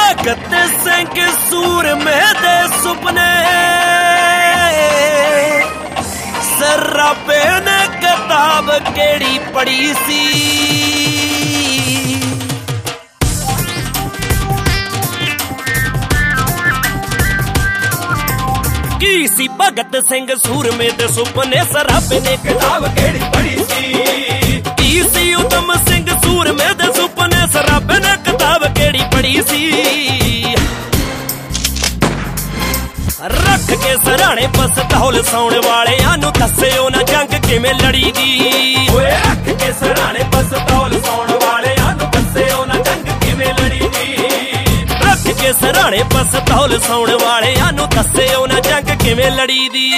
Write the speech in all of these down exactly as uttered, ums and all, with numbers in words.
भगत सिंह सूरमे दे सुपने सराबे ने किताब केड़ी पढ़ी सी। की सी भगत सिंह सूरमे दे सुपने सराबे ने किताब केड़ी पढ़ी सी। की सी उधम सिंह सूरमे दे सुपने सराबे ने किताब केड़ी पढ़ी सी। रख के सराणे पिस्तौल सौण वालियां नूं दस्सिओ ना जंग किवें लड़ी दी। ओए रख के सराणे पिस्तौल सौण वालियां नूं दस्सिओ ना जंग किवें लड़ी दी। रख के सराणे पिस्तौल सौण वालियां नूं दस्सिओ ना जंग किवें लड़ी दी।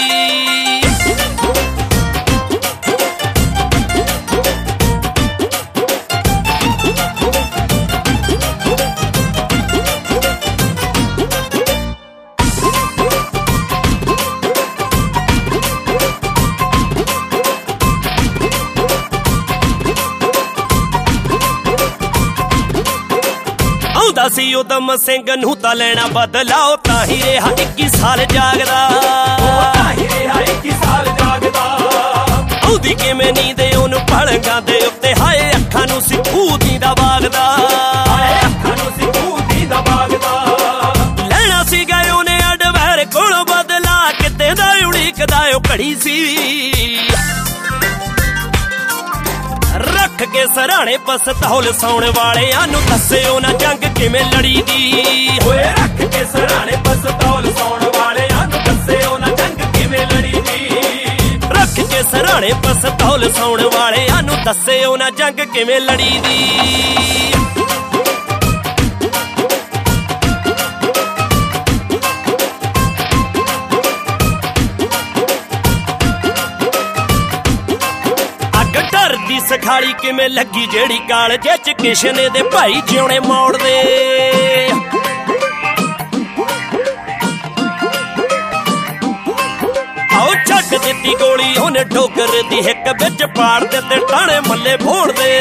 सी उधम सिंह नूं तां लैणा बदलाओ तां ही रहा इक्की साल जागदा। तां ही रहा इक्की साल जागदा। औदी किवें नींद ओनूं पलंगां दे उत्ते हाए अखां नूं सी खूह दींदा वागदा। हाए अखां नूं सी खूह दींदा वागदा। लैणा सी गए ओने अडवैर कोलों बदला किते दा उड़ीकदा ओ घड़ी सी। रख के सराणे पिस्तौल सौण वालियां नूं दस्सिओ ना जंग किवें लड़ी दी। ओए रख के सराणे पिस्तौल सौण वालियां नूं दस्सिओ ना जंग किवें लड़ी दी। रख के सराणे पिस्तौल सौण वालियां नूं दस्सिओ ना जंग किवें लड़ी दी। सखाली किवें लगी जेड़ी कालजे च किशने दे भाई जिउणे मोड़ दे। आओ छड्ड दित्ती गोली ओने डोगर दी हिक विच पाड़ दित्ते टाणे मल्ले फोड़ दे।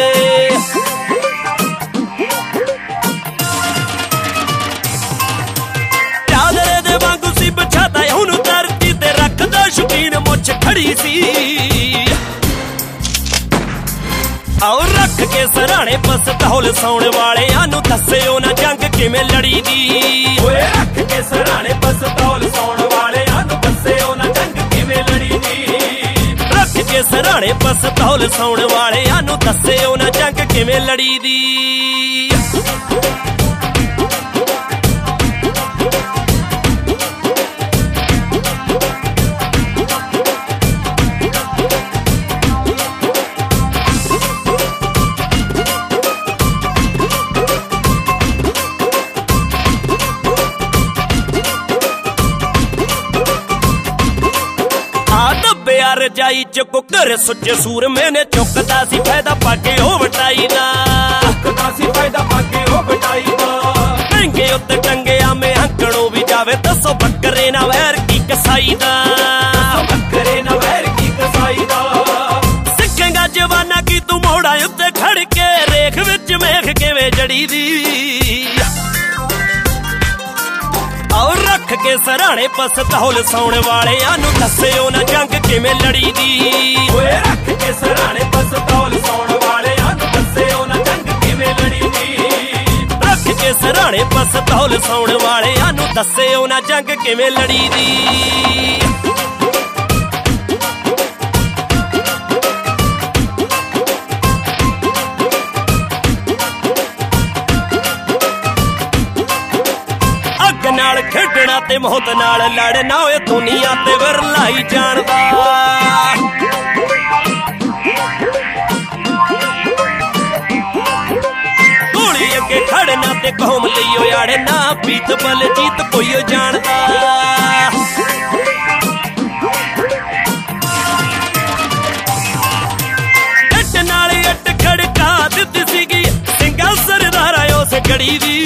चादरे दे वांगू सी बछादा हुण धरती ते रखदा शौकीन मुछ खड़ी सी। आओ रख के सराणे पिस्तौल सौण वालियां नूं दस्सिओ ना जंग किवें लड़ी दी। ओए रख के सराणे पिस्तौल सौण वालियां नूं दस्सिओ ना जंग किवें लड़ी दी। रख के सराणे पिस्तौल सौण वालियां नूं दस्सिओ ना जंग किवें लड़ी दी। रजाई च कुकर सुचे सूरमे ने चुकदा सी फायदा पाके ओ वटाई दा। चुकदा सी फायदा पाके ओ वटाई दा। महंगे उत्ते टंगे आमे हंकणों भी जावे दसो बकरे ना वैर की कसाई दा। बकरे ना वैर की कसाई दा। सिखेगा जवाना की तू मोड़ा उत्ते खड़ के रेख विच मेघ किवें जड़ी दी। और रख के सराणे पिस्तौल सौण वालियां नूं दस्सिओ ना जंग किवें लड़ी दी। ओए रख के सराणे पिस्तौल सौण वालियां नूं दस्सिओ ना जंग किवें लड़ी दी। रख के सराणे पिस्तौल सौण वालियां नूं दस्सिओ ना जंग किवें लड़ी दी। खेडना ते मौत नाल लड़ना ओए दुनिया ते विरलाई जानदा। गोली अगे खड़ना ते कौम लईओ याड़े ना पीत बल जीत कोई जानदा। इट नाल इट खड़का दित्ती सीगी सिंगा सरदारा उस गड़ी दी।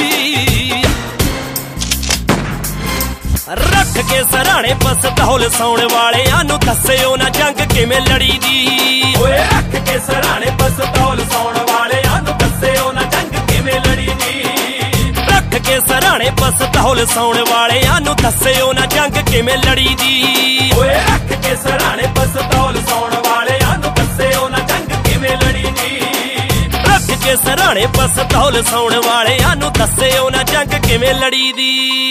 रख के सराणे पिस्तौल सौण वालियां नूं दस्सिओ ना जंग किवें लड़ी दी। ओए रख के सराणे पिस्तौल सौण वालियां नूं दस्सिओ ना जंग किवें लड़ी दी। रख के ਸਰਾਣੇ ਪਸਤੌਲ ਸੌਣ ਵਾਲਿਆਂ ਨੂੰ ਦੱਸਿਓ ਨਾ ਜੰਗ ਕਿਵੇਂ ਲੜੀ ਦੀ। ਓਏ ਰੱਖ ਕੇ ਸਰਾਣੇ ਪਸਤੌਲ ਸੌਣ ਵਾਲਿਆਂ ਨੂੰ ਦੱਸਿਓ ਨਾ ਜੰਗ ਕਿਵੇਂ ਲੜੀ ਦੀ। ਰੱਖ ਕੇ ਸਰਾਣੇ ਪਸਤੌਲ ਸੌਣ ਵਾਲਿਆਂ ਨੂੰ ਦੱਸਿਓ ਨਾ ਜੰਗ ਕਿਵੇਂ ਲੜੀ ਦੀ।